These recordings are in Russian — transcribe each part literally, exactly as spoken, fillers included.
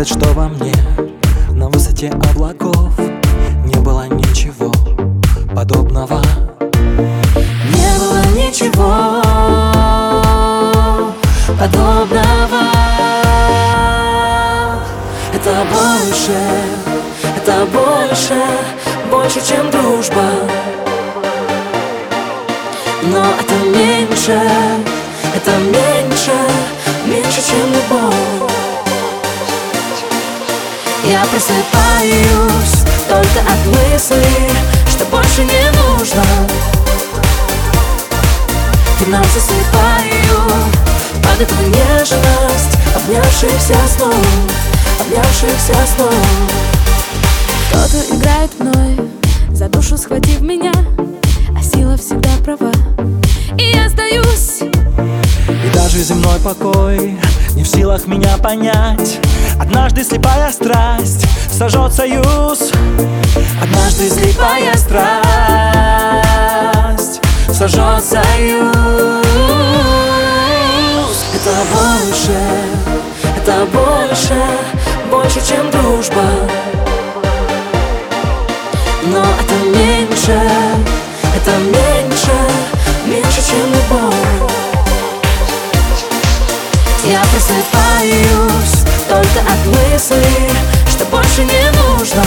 сказать, что во мне на высоте облаков не было ничего подобного. Не было ничего подобного. Это больше, это больше, больше, чем дружба. Но это меньше, это меньше, меньше, чем любовь. Я просыпаюсь только от мысли, что больше не нужно. К нам засыпаю под эту нежность обнявшихся снов, обнявшихся снов. Кто-то играет мной, за душу схватив меня, а сила всегда права, и я сдаюсь. И даже земной покой не в силах меня понять. Однажды слепая страсть сожжет союз. Однажды слепая страсть сожжет союз. Это больше, это больше, больше, чем дружба. Но это меньше, это меньше, меньше, чем любовь. Я просыпаюсь только от мысли, что больше не нужно.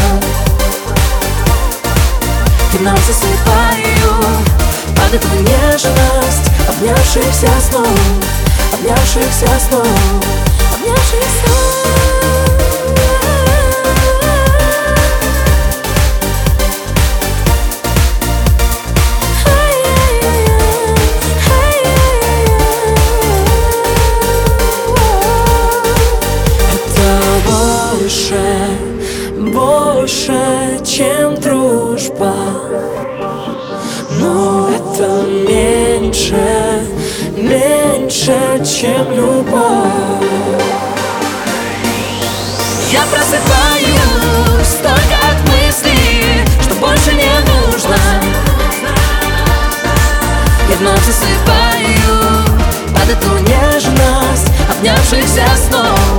К нам засыпаю под эту нежность обнявшихся снов, обнявшихся снов, обнявшихся. Больше, чем дружба, но это меньше, меньше, чем любовь. Я просыпаюсь только от мысли, что больше не нужно. Я вновь засыпаю под эту нежность обнявшихся снов,